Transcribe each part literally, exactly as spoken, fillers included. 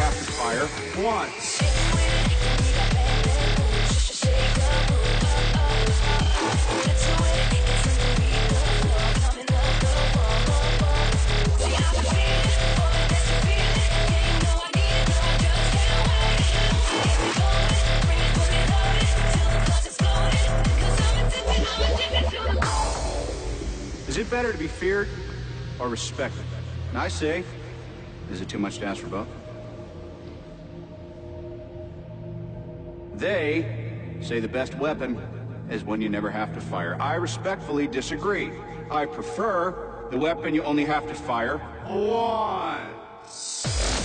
have to fire once. Is it better to be feared or respected? And I say, is it too much to ask for both? They say the best weapon is one you never have to fire. I respectfully disagree. I prefer the weapon you only have to fire once.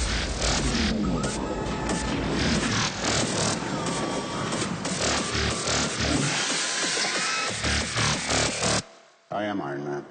I am Iron Man.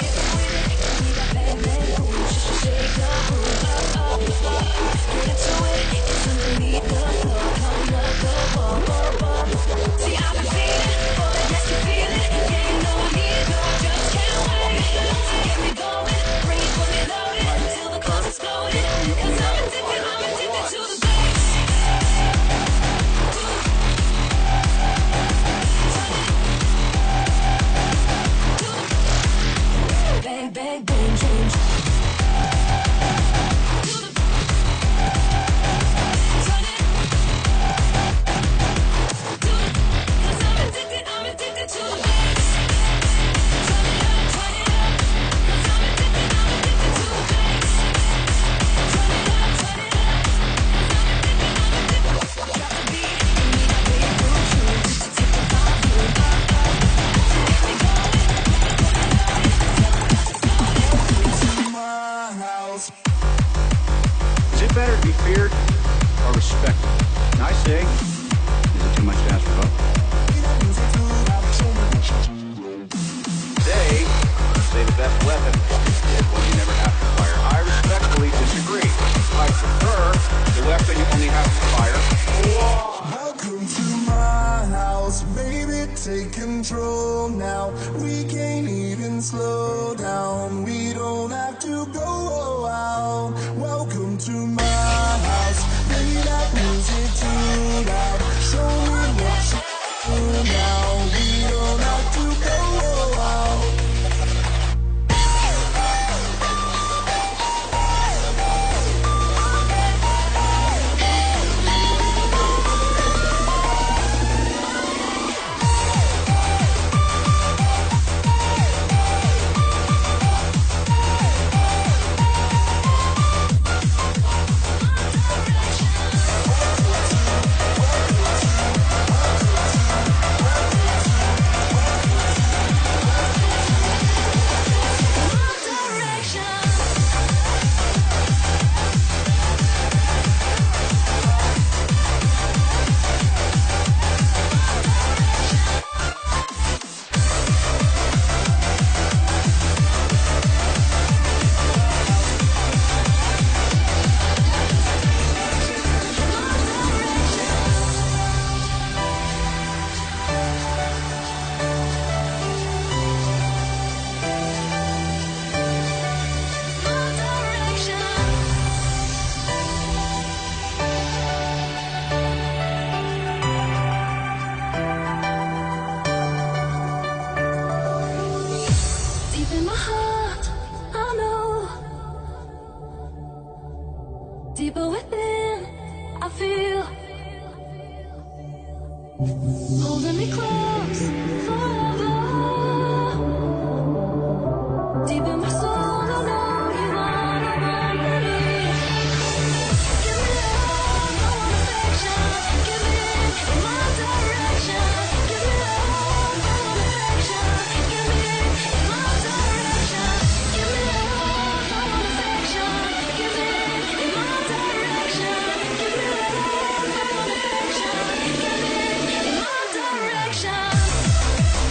Better to be feared or respected? And I say, is it too much to ask for both? They say the best weapon is one you never have to fire. I respectfully disagree. I prefer the weapon you only have to fire. Welcome to my house, baby, take control now. We can't even slow down. We don't have to go out. Welcome to my house, play that music too loud. Show me what you do now. We don't have to go out. Deeper within, I feel holding me close forever. Deep in my soul, I know you wanna run with me. Give me love, I want affection. Give it in my direction. Give me love, I want affection. Give it in my direction. Give me love, I want affection. Give it in my direction. Give me love, I want affection. Give it in my direction.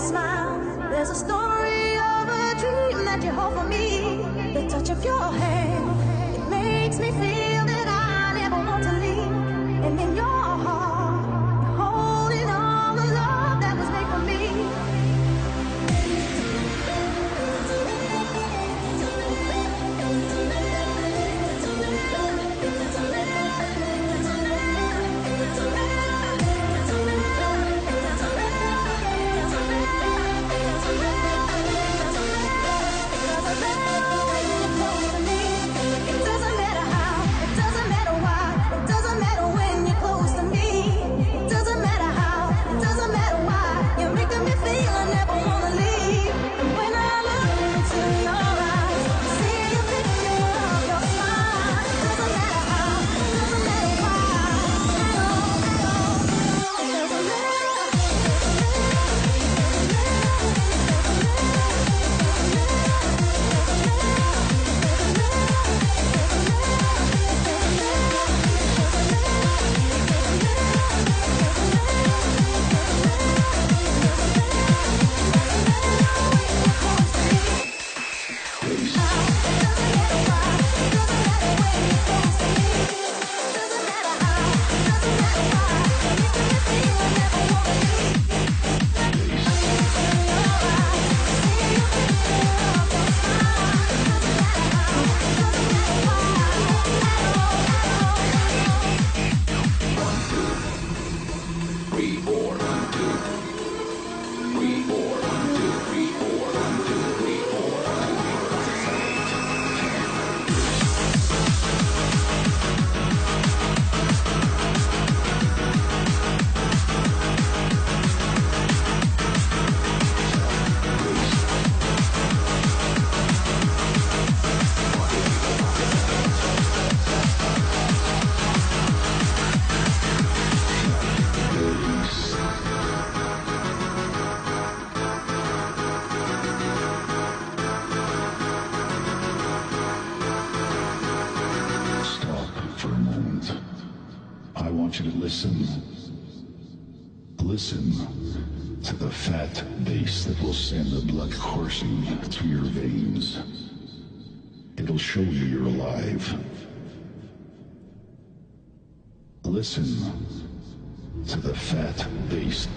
smile. There's a story of a dream that you hold for me. The touch of your hand, it makes me feel that I never want to leave. And in your heart, you're holding all the love that was made for me. Listen. Listen to the fat bass that will send the blood coursing through your veins. It'll show you you're alive. Listen to the fat bass.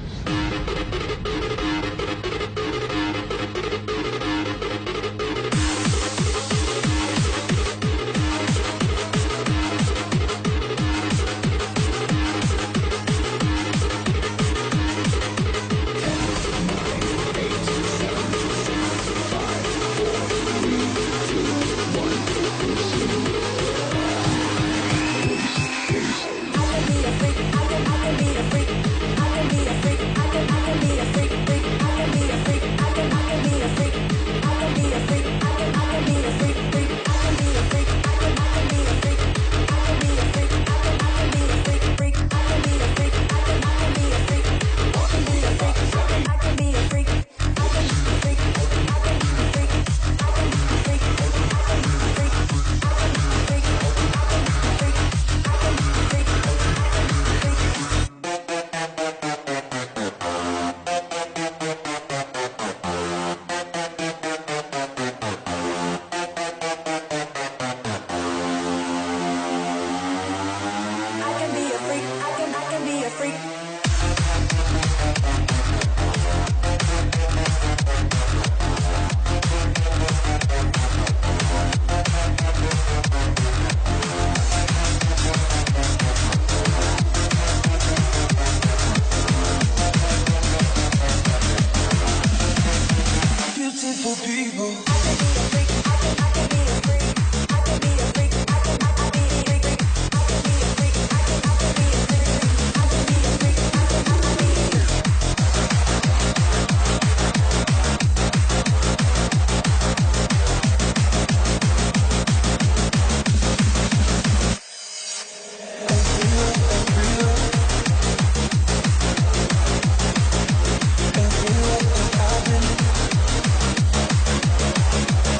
I've been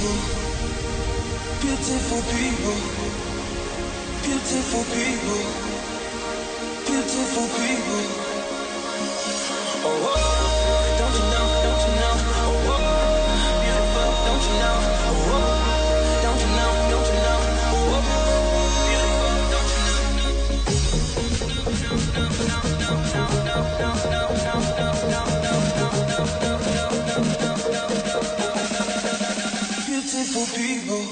people, beautiful people, beautiful people, beautiful people. Oh, oh, don't you know, don't you know, oh, oh, beautiful, don't you know, oh, oh, don't you know, don't you know, oh, oh, beautiful, don't you know. Beautiful people.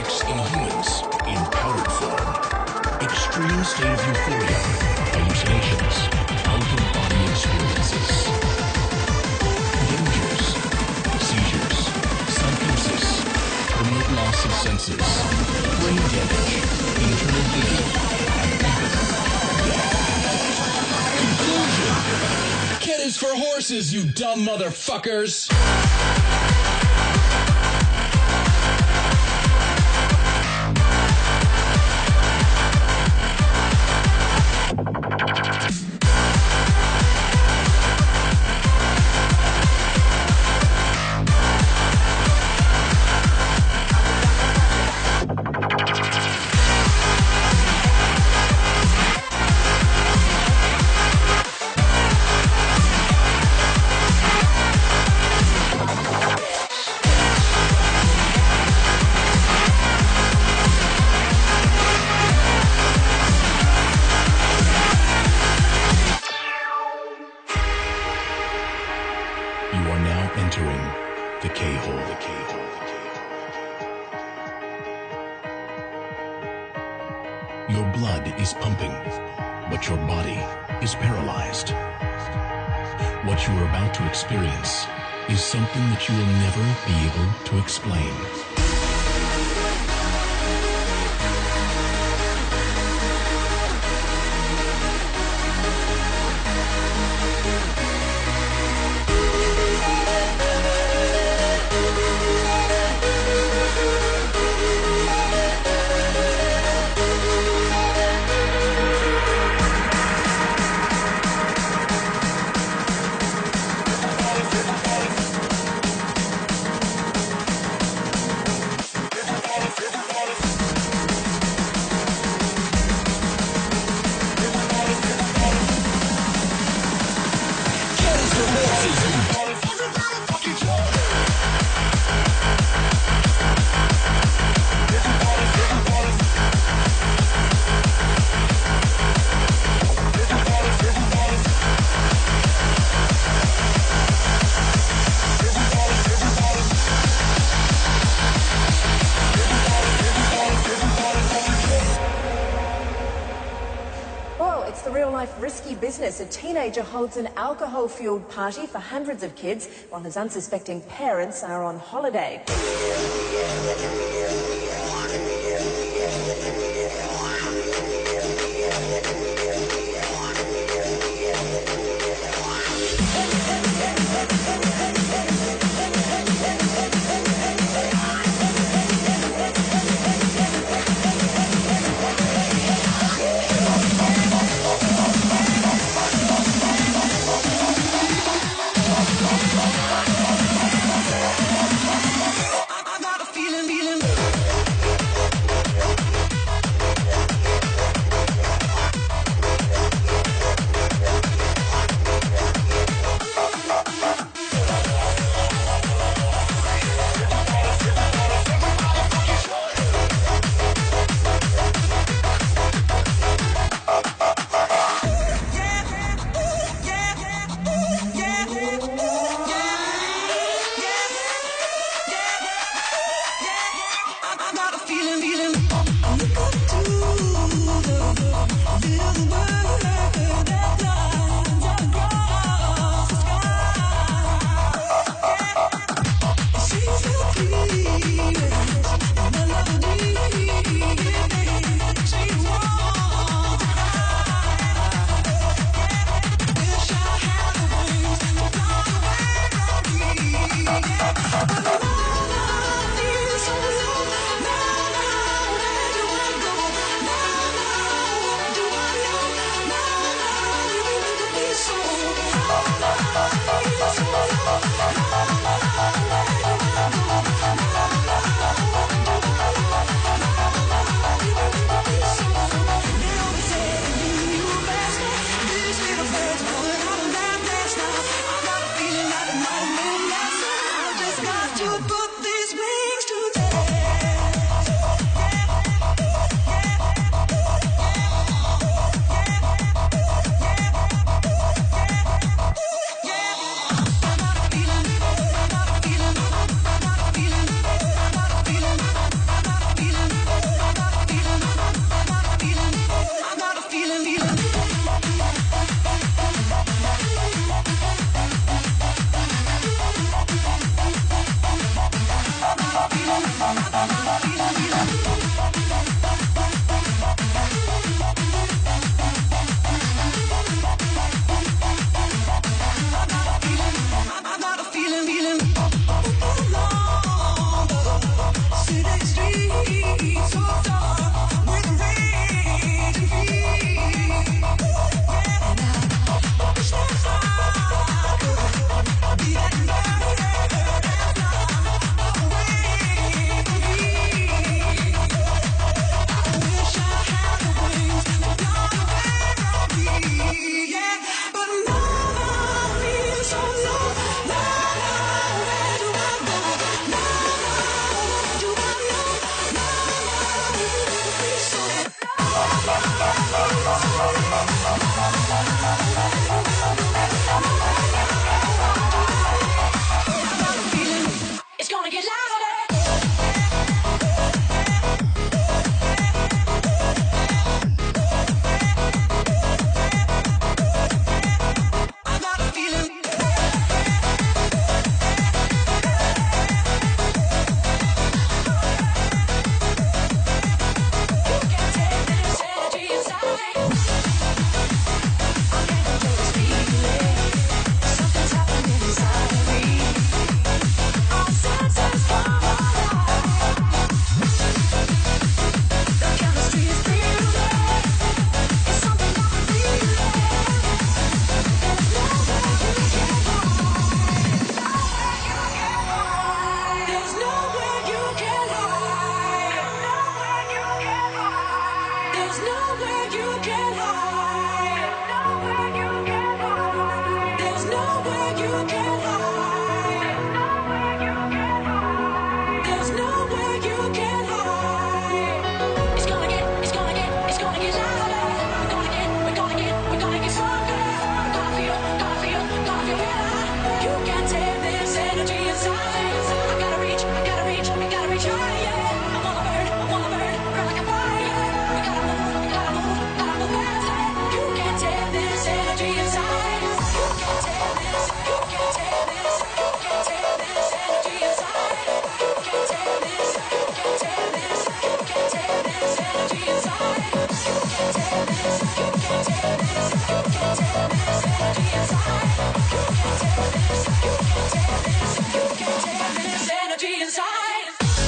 effects in humans in powdered form. Extreme state of euphoria, hallucinations, out-of-body experiences. Dangers, seizures, psychosis, permanent loss of senses, brain damage, internal bleeding, and even death. Conclusion! Kid is for horses, you dumb motherfuckers! You are now entering the K-hole. The K-hole. The K-hole. Your blood is pumping, but your body is paralyzed. What you are about to experience is something that you will never be able to explain. It's the real-life risky business. A teenager holds an alcohol-fueled party for hundreds of kids while his unsuspecting parents are on holiday. There's nowhere you can hide. There's nowhere you can hide. There's nowhere you can hide. It's gonna get, it's gonna get, it's gonna get louder. We're gonna get, we're gonna get, we're gonna get stronger. We're gonna feel, gonna feel, gonna feel better. You can't take this energy inside. I gotta reach, I gotta reach, I gotta reach higher. I wanna burn, I wanna burn, burn like a fire. We gotta move, gotta move, gotta move faster. You can't take this energy inside. You can't take this, you can't take this, you can't take this energy inside. You can't take this, you can't take this, you can't take this energy inside. You can't take this, you can't take this, you can't take this energy inside. You can't take this, you can't take this, you can't take this energy inside.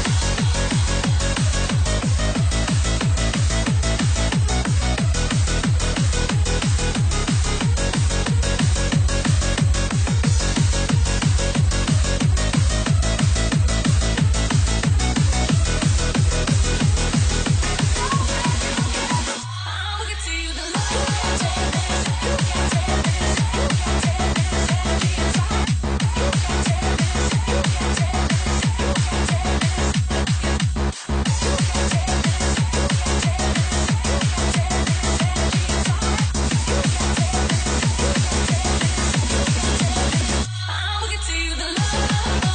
I'll get to you the love. You can't take this, you can't take this, you can't take this energy inside. You can't take this, you can't take this, you can't take this. You can't take this, you can't take this, you can't take this energy inside. You can't take this, you can't take this, you can't take this. I'll get to you the love.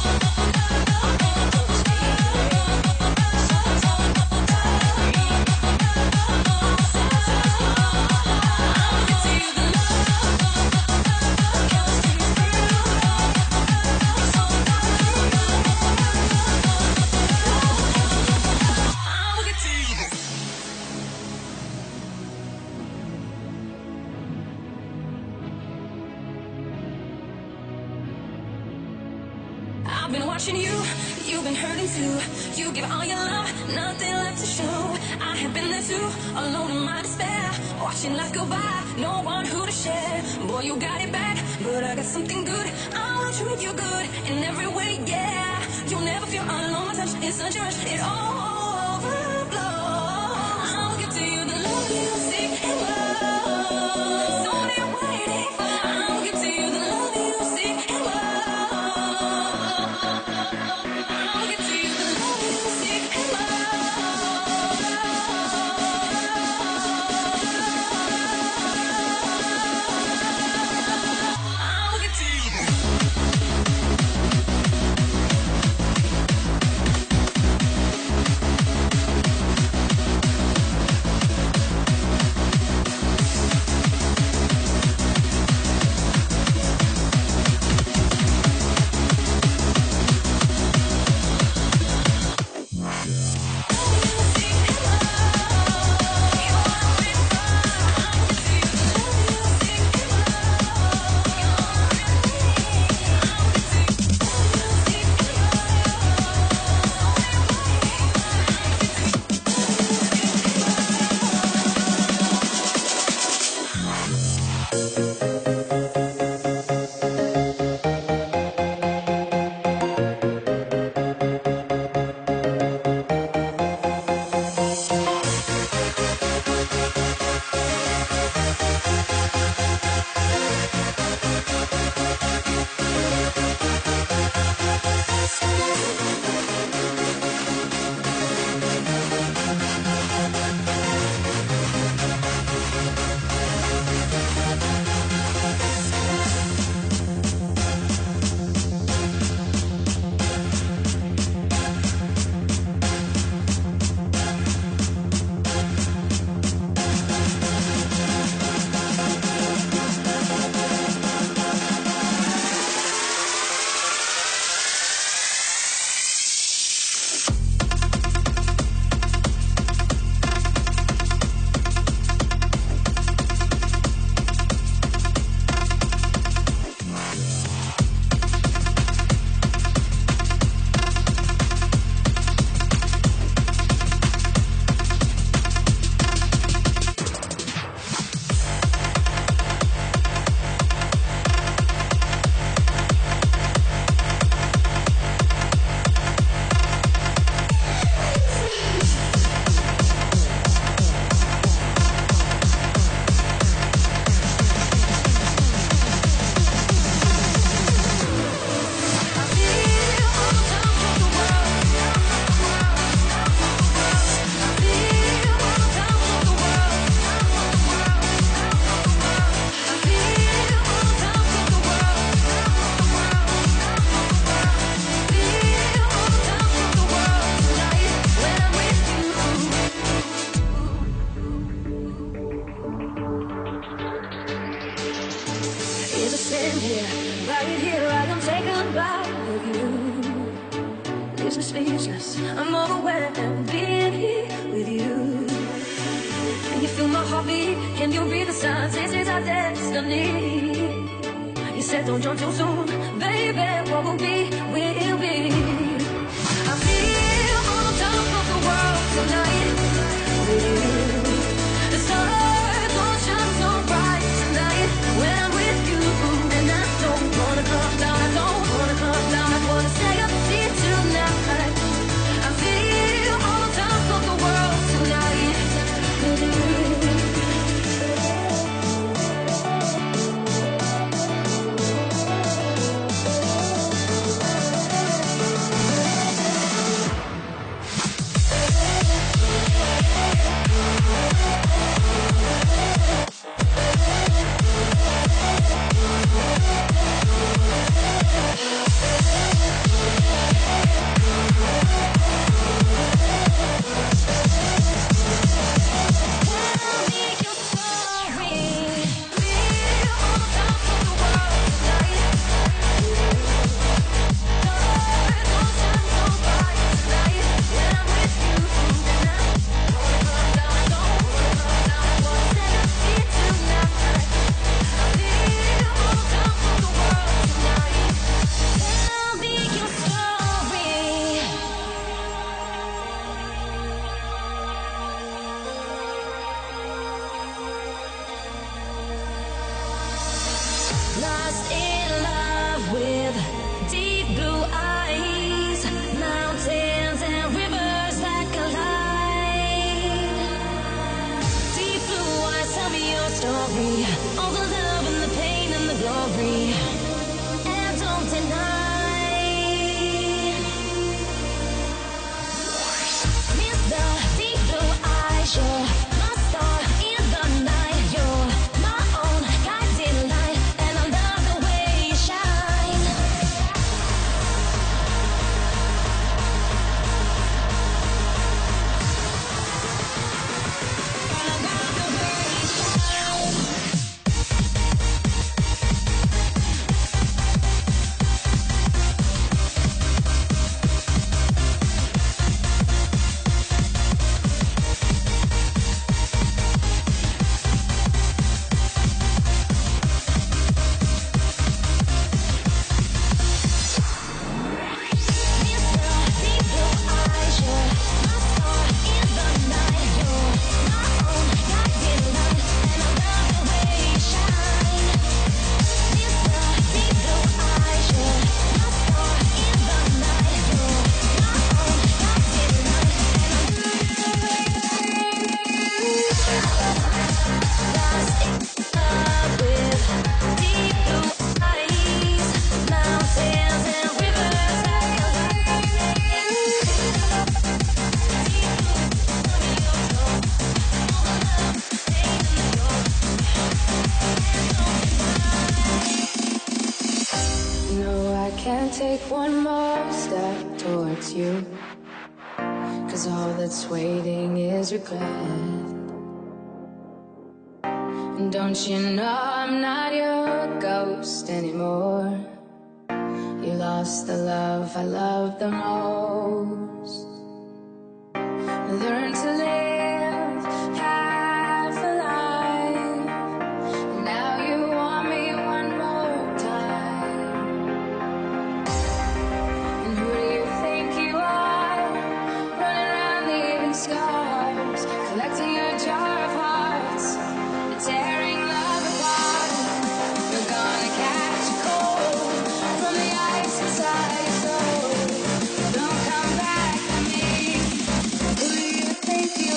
I've been watching you, you've been hurting too. You give all your love, nothing left to show. I have been there too, alone in my despair, watching life go by, no one who to share. Boy, you got it bad, but I got something good. I want to treat you good in every way, yeah. You'll never feel alone, my touch is such a rush, it all overflows. I'll give to you the love you seek and love. So many waiting for. I'll give to you the love you seek and love. I'll give to you the love you seek and love. I'll give to you. and you read the signs. This is our destiny. You said don't jump too soon, baby. What will be, will be. I feel on top of the world tonight. The stars don't shine so bright tonight when I'm with you, and I don't wanna come down. I don't wanna come down. I wanna stay up here tonight. I feel on top of the world tonight. Lost in love with deep blue eyes, mountains and rivers that collide. Deep blue eyes, tell me your story, all the love and the pain and the glory, and don't deny. Mister Deep Blue Eyes, you're my star in the night. You're my own guiding light, and I love the way you shine. And I love the way you shine. Can't take one more step towards you, 'cause all that's waiting is regret. And don't you know I'm not your ghost anymore? You lost the love I loved the most. Learn to live half alive. Now you want me one more time. And who do you think you are? Running around leaving scars, collecting a jar of hearts, and tearing love apart. You're gonna catch a cold from the ice inside your soul. Don't come back to me. Who do you think you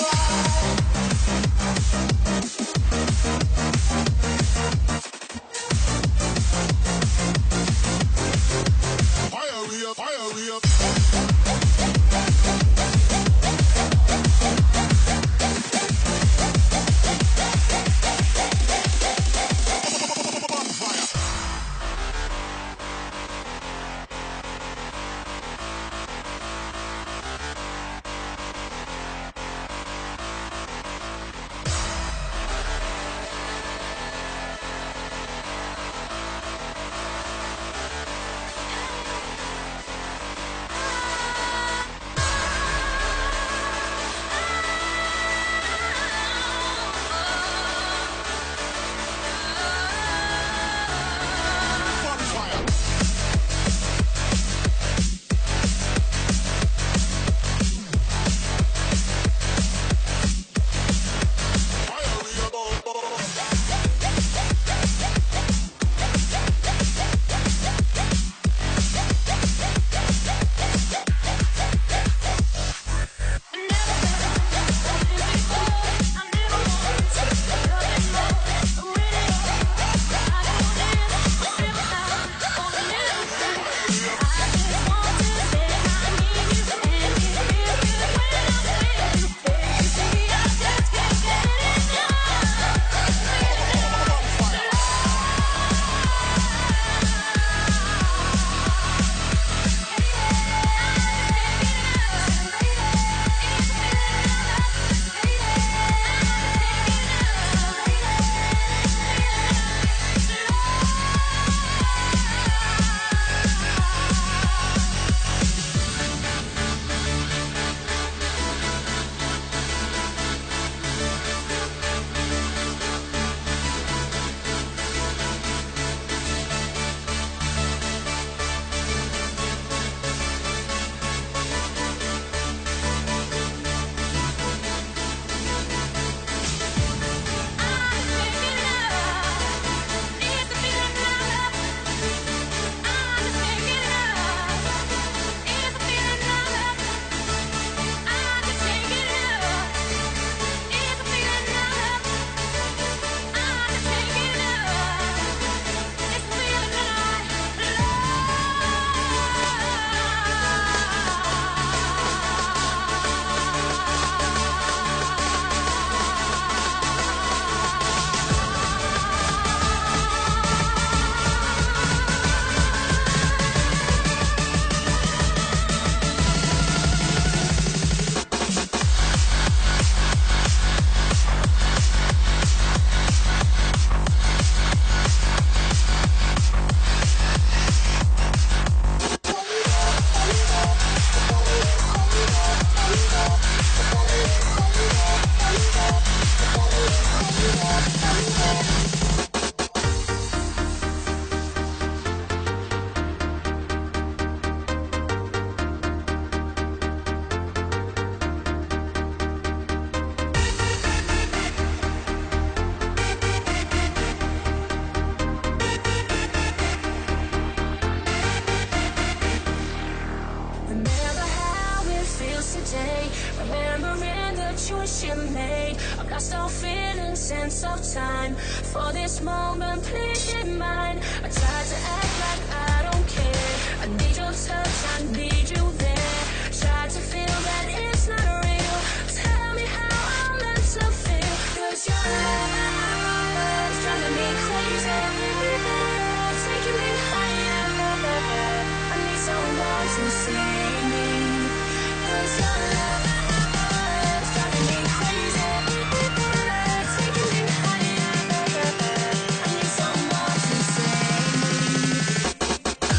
infatuation made. I've lost all feeling, sense of time. For this moment, please be mine. I try to act like I don't care. I need your touch, I need you there. Try to feel that it's not real. Tell me how I'm meant to feel. Cause your love's driving me crazy, taking me higher. I need someone to see me. Cause your love's driving me crazy, taking me higher. I need someone to save me.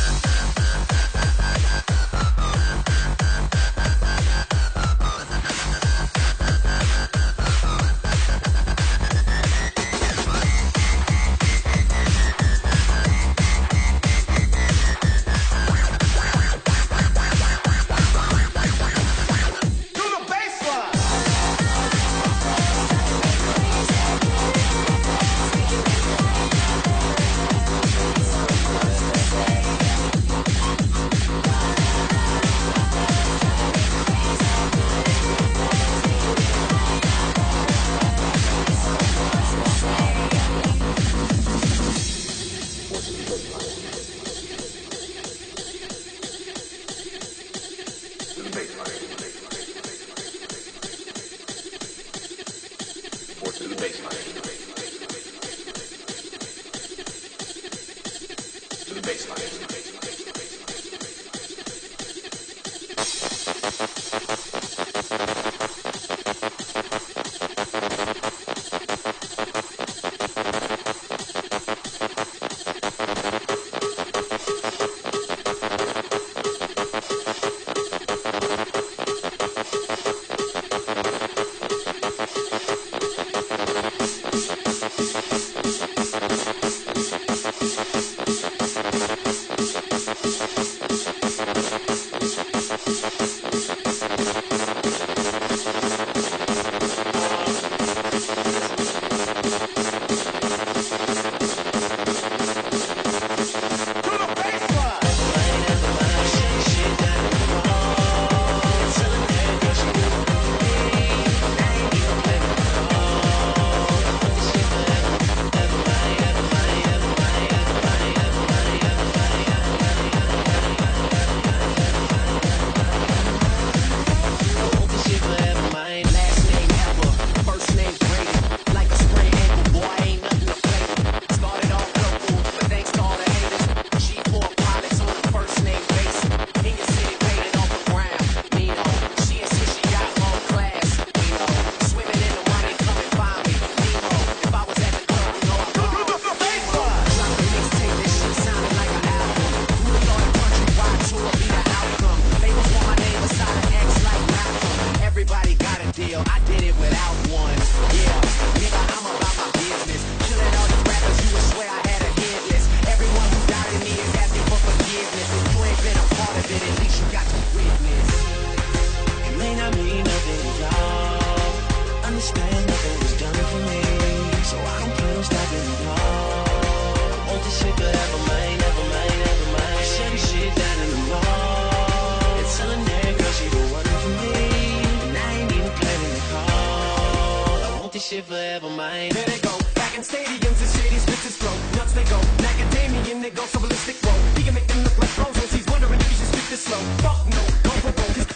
Shit forever mine. There they go, back in stadiums and shady spits flow. Nuts they go, macadamian they go so ballistic. Whoa, he can make them look like roses. He's wondering if he should spit this slow. Fuck no, don't provoke this.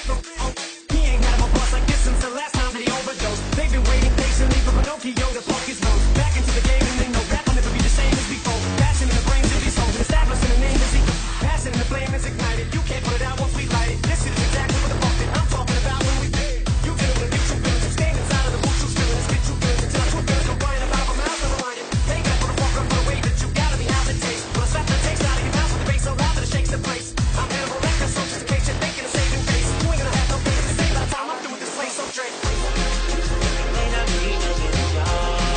He ain't had a boss like this since the last time that he overdosed. They've been waiting patiently for Pinocchio to pluck his nose. Back into the game and they know rap will never be the same as before. Passion in the brains of these souls, establishing the name is equal. Passion in the flame is ignited. You can't put it out once we light it. This shit is exactly what the fuck that I'm talking about when we did. You get it with a mutual feeling. You stand inside of the boot you spilling and spit you feelings until I true feelings go crying about my mouth and remind it. Take that for the fuck up for the way that you gotta be how it tastes. But I slap the taste out of your mouth with the bass so loud that it shakes the place. I'm Hannibal Lecter, so just in case you're thinking of saving face, you ain't gonna have no face to say by the time I'm through with this place. So Drake. May not mean nothing to y'all.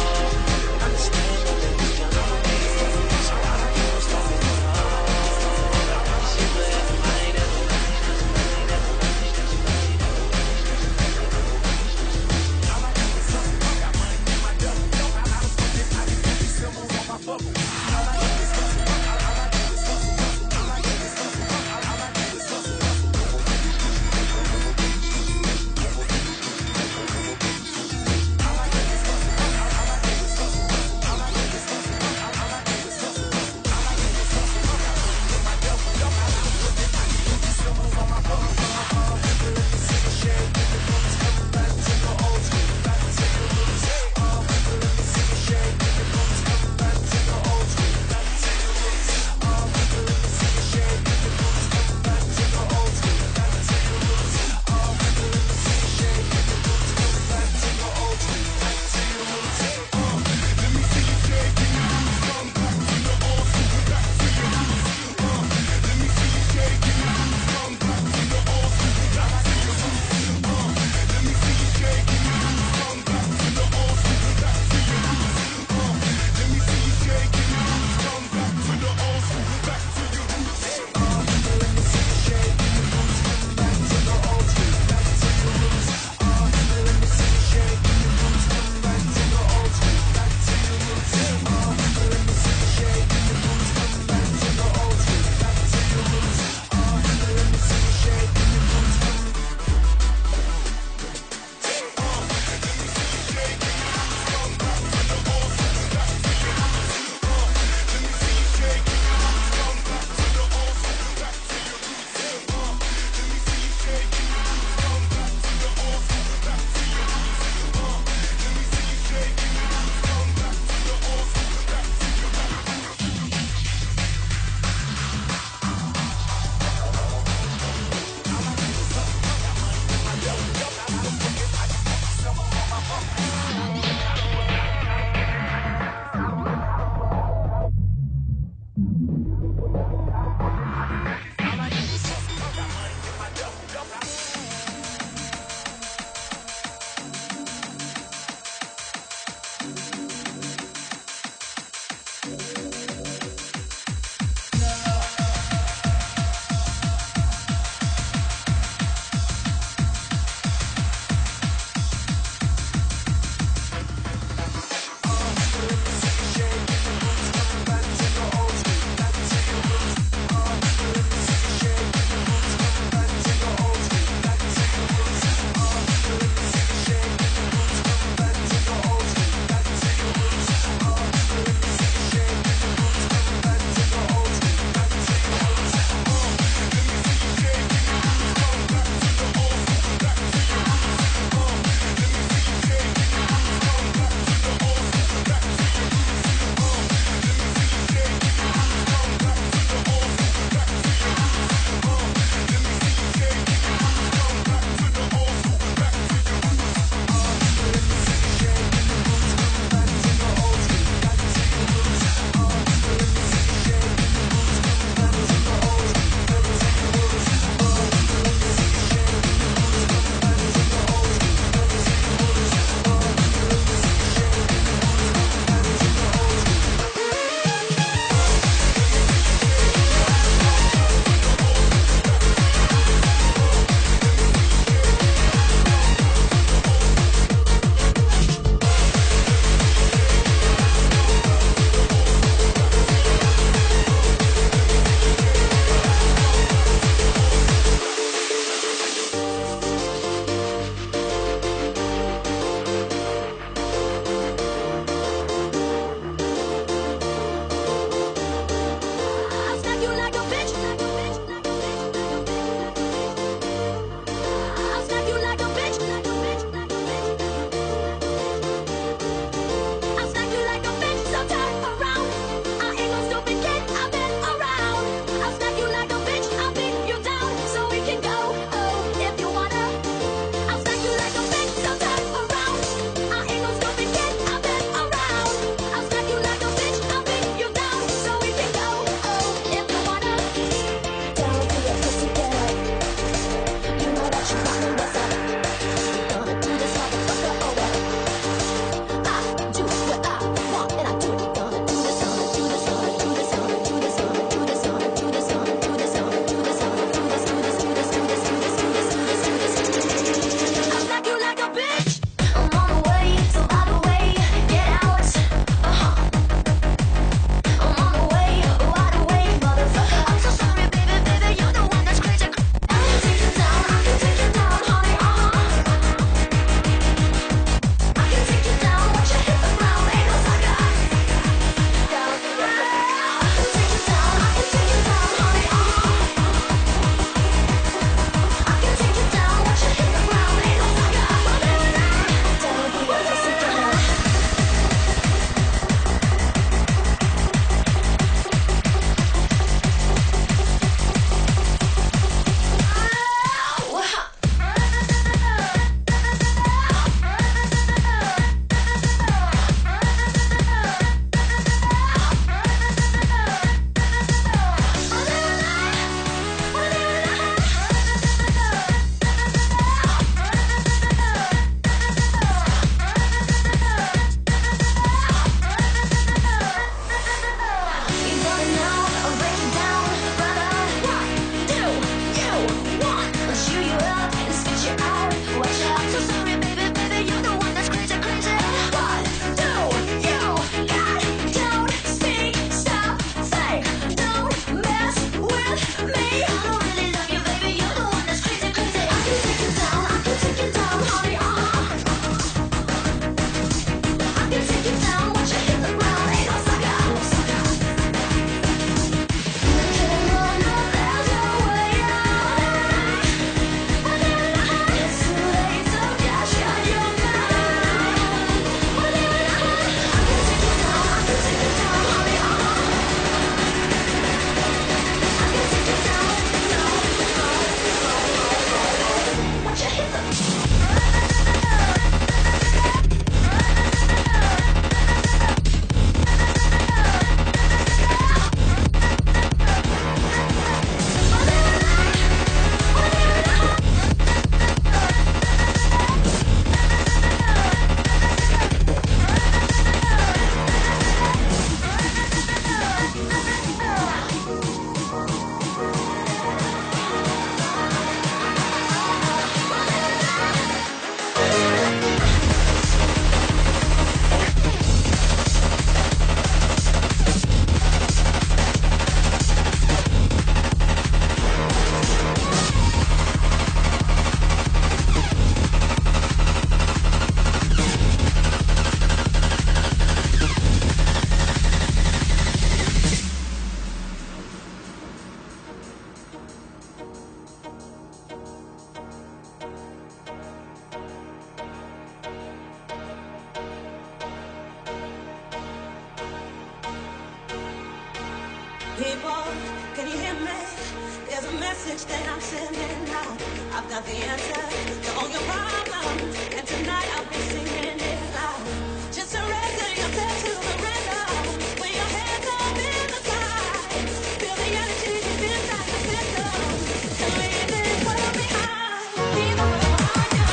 people, can you hear me? There's a message that I'm sending out. I've got the answer to all your problems, and tonight I'll be singing it loud. Just surrender yourself to the rhythm. With your hands up in the sky, feel the energy deep inside your system. And leave this world behind. Leave the world behind you.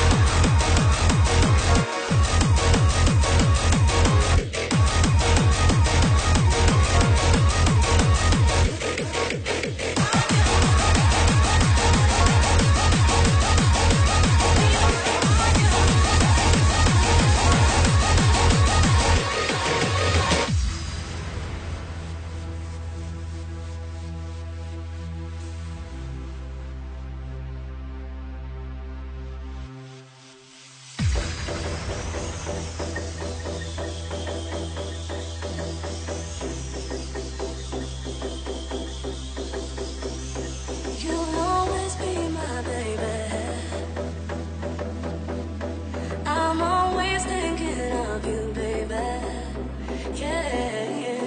You'll always be my baby. I'm always thinking of you, baby. Yeah, yeah.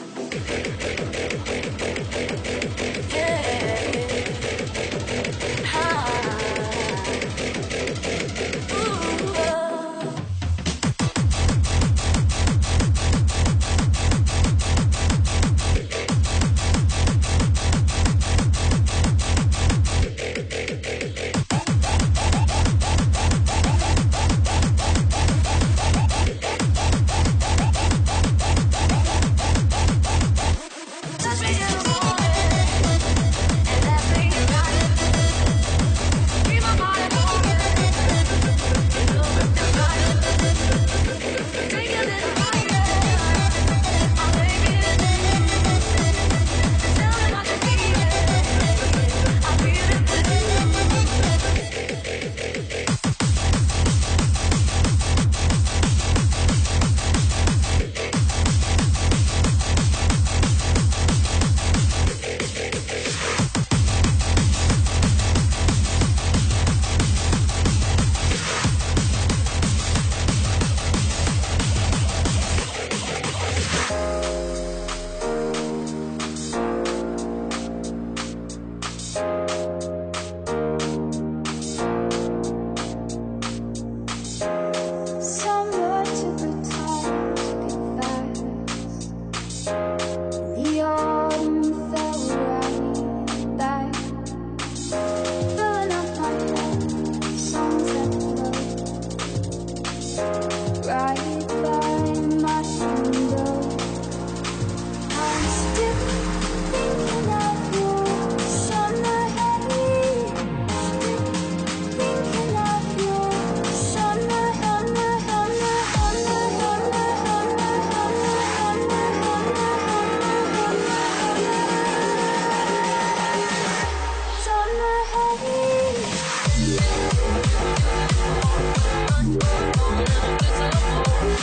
Yeah. Ah. Ooh, oh. Touch me in the morning, and that thing you got it. Keep my body moving, and love it tonight. Take a little higher, my baby. Tell me what you're feeling. I feel it within. Somewhere to pretend to be fast. The autumn fell right back, filling up my head. Songs that flow right by my window. I'm still thinking of you, summer heat. Thinking of you, summer, summer, summer, summer, summer, summer, summer, summer, summer heat.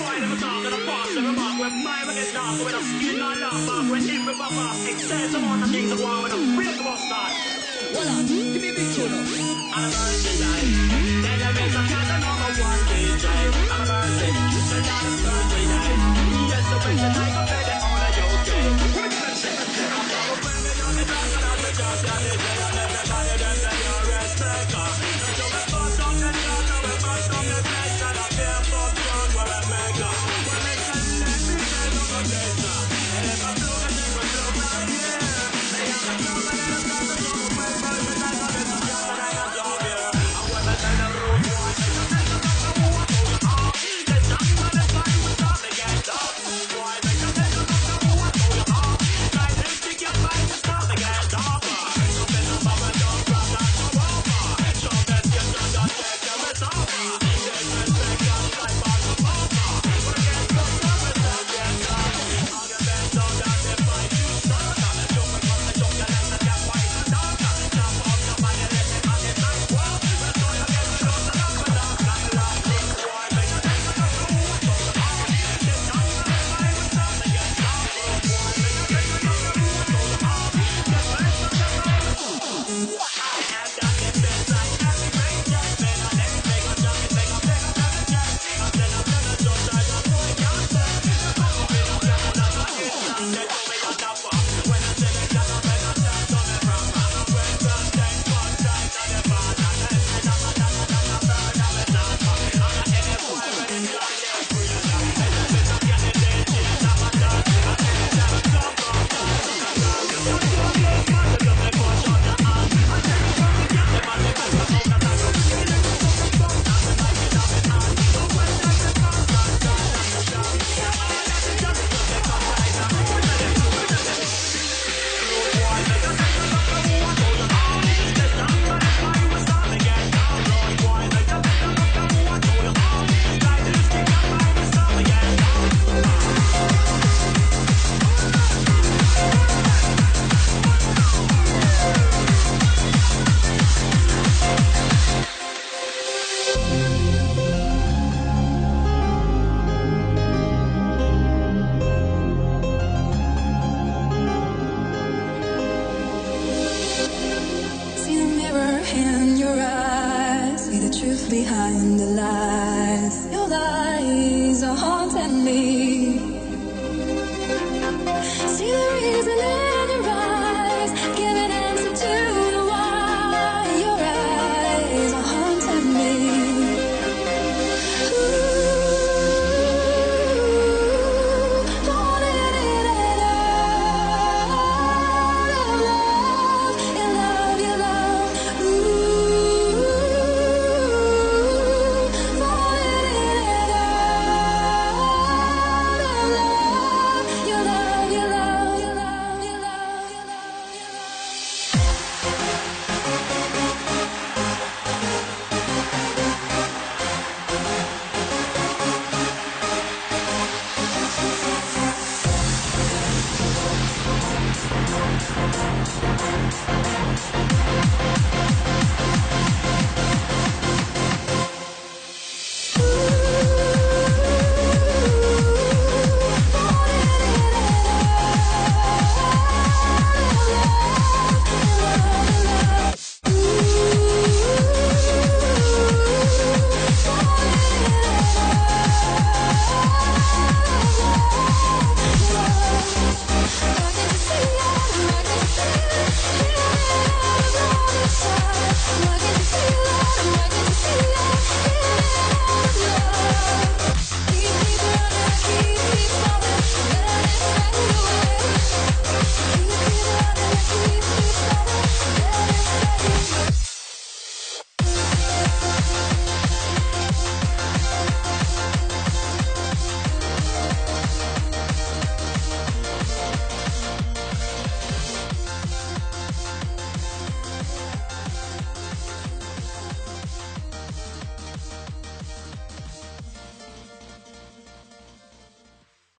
boy never talk and a pass never mark. When five against dark, when I'm skin on laugh off. When every papa excess amount of things to go on when I'm real to start. Hold on, give me a big tune up. On a birthday night, then I make some cat a number one D J. On a birthday, you said that